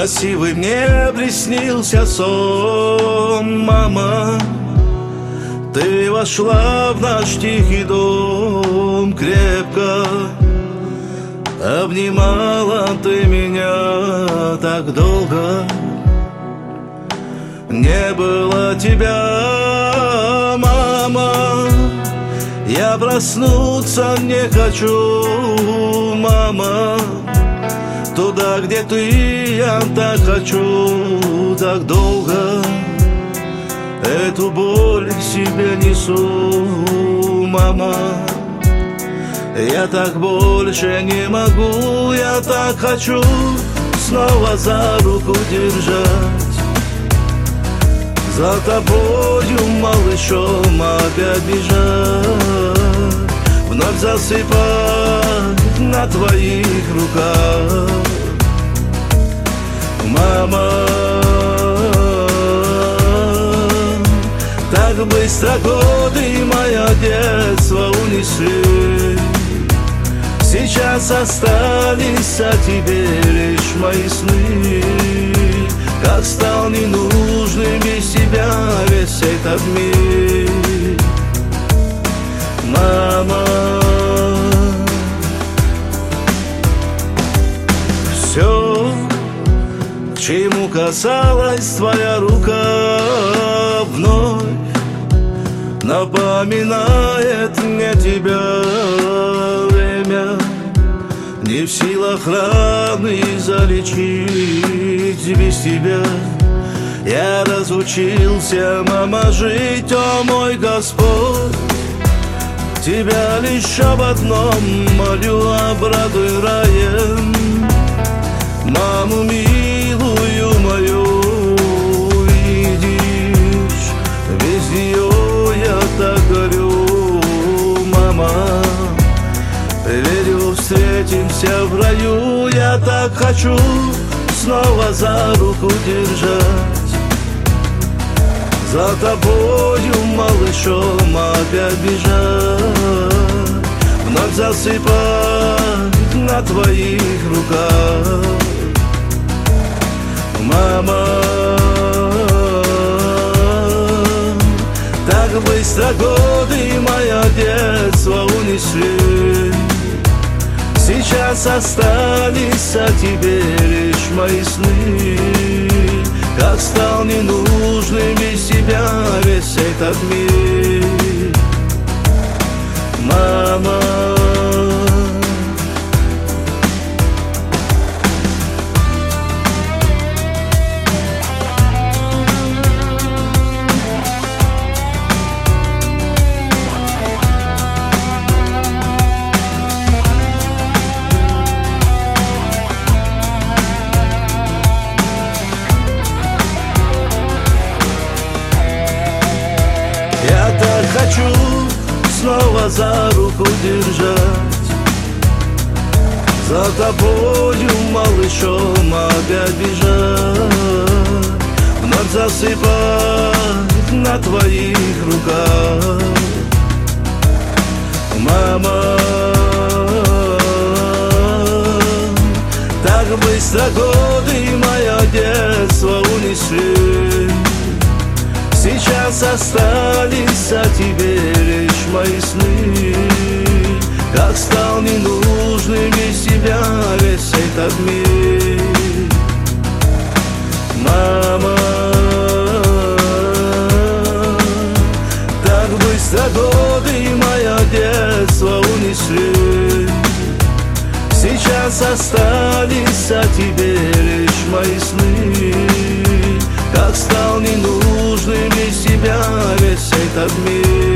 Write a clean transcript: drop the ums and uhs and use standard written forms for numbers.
Красивый мне приснился сон, мама. Ты вошла в наш тихий дом крепко, обнимала ты меня так долго. Не было тебя, мама, я проснуться не хочу, мама. Туда, где ты, я так хочу, так долго. Эту боль в себе несу, мама. Я так больше не могу, я так хочу снова за руку держать, за тобою, малышом, опять бежать, вновь засыпать на твоих руках, мама. Так быстро годы мое детство унесли. Сейчас остались о тебе лишь мои сны. Как стал ненужным без тебя весь этот мир, мама. Все, к чему касалась твоя рука, вновь напоминает мне тебя. Время не в силах раны залечить без тебя. Я разучился, мама, жить, о мой Господь. Тебя лишь об одном молю, обрадуй раем маму милую мою. Видишь, без нее я так горю, мама. Верю, встретимся в раю. Я так хочу снова за руку держать, за тобою, малышом, опять бежать, вновь засыпать на твоих руках, мама. Так быстро годы мое детство унесли. Сейчас остались о тебе лишь мои сны. Как стал ненужным без тебя весь этот мир, мама. Я так хочу снова за руку держать, за тобою, малышом, опять бежать, вновь засыпать на твоих руках, мама. Так быстро годы мое детство унесли. Сейчас остались о тебе лишь мои сны. Как стал ненужным без тебя весь этот мир, мама. Так быстро годы мое детство унесли. Сейчас остались о тебе лишь мои сны. Как стал ненужным без тебя весь этот мир.